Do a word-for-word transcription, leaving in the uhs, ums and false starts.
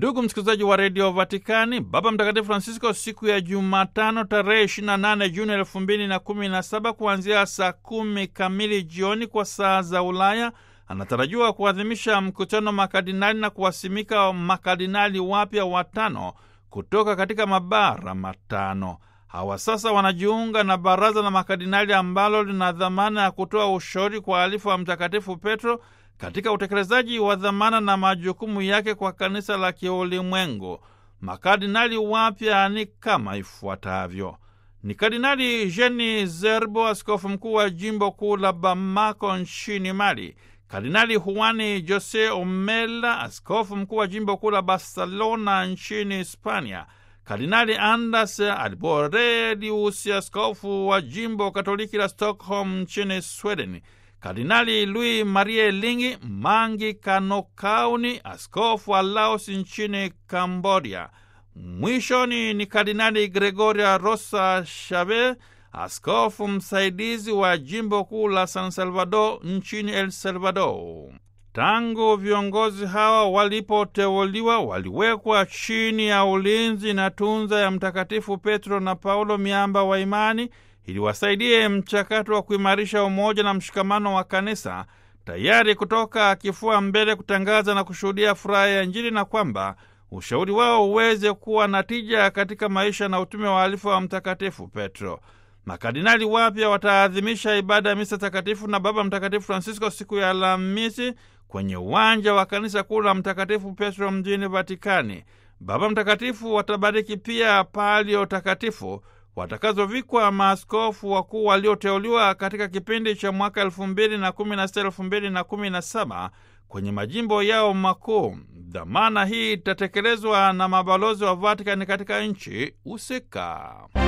Ndugu msikilizaji wa redio Vatikani, Baba Mtakatifu Francisco siku ya Jumatano tarehe ishirini na nane Juni elfu mbili na kumi na saba kuanzia saa kumi kamili jioni kwa saa za Ulaya anatarajiwa kuadhimisha mkutano makardinali na kuwasimika makardinali wapya watano kutoka katika mabara matano. Hawa sasa wanajiunga na baraza la makardinali ambalo lina dhamana ya kutoa ushauri kwa alifu wa Mtakatifu Petro katika utekelezaji wa dhamana na majukumu yake kwa kanisa la kiulimwengu. Makardinali wapya ni kama ifuatavyo: ni Kardinali Jean Zerbo, askofu mkuu wa jimbo kuu la Bamako nchini Mali; Kardinali Juani Jose Omela, askofu mkuu wa jimbo kuu la Barcelona nchini Hispania; Kardinali Anders Arborelius, askofu wa jimbo katoliki la Stockholm nchini Sweden; Kardinali Louis Marie Lingi Mangi Kanokauni, askofu wa Laos nchini Cambodia. Mwishoni ni Kardinali Gregoria Rosa Chavez, askofu msaidizi wa jimbo kuu la San Salvador nchini El Salvador. Tangu viongozi hawa walipoteuliwa, waliwekwa chini ya ulinzi na tunza ya Mtakatifu Petro na Paulo, miamba wa imani, ili wasaidie mchakato wa kuimarisha umoja na mshikamano wa kanisa, tayari kutoka kifua mbele kutangaza na kushuhudia furaha ya Injili, na kwamba ushauri wao uweze kuwa na tija katika maisha na utume wa alifu wa Mtakatifu Petro. Makardinali wapya wataadhimisha ibada ya misa takatifu na Baba Mtakatifu Francisco siku ya Alhamisi kwenye uwanja wa kanisa kuu la Mtakatifu Petro mjini Vatikani. Baba Mtakatifu watabariki pia palio takatifu watakazovikwa maaskofu wakuu walioteuliwa katika kipindi cha mwaka elfu mbili na kumi na sita elfu mbili na kumi na saba kwenye majimbo yao makuu. Dhamana hii itatekelezwa na mabalozi wa Vatikani katika nchi husika.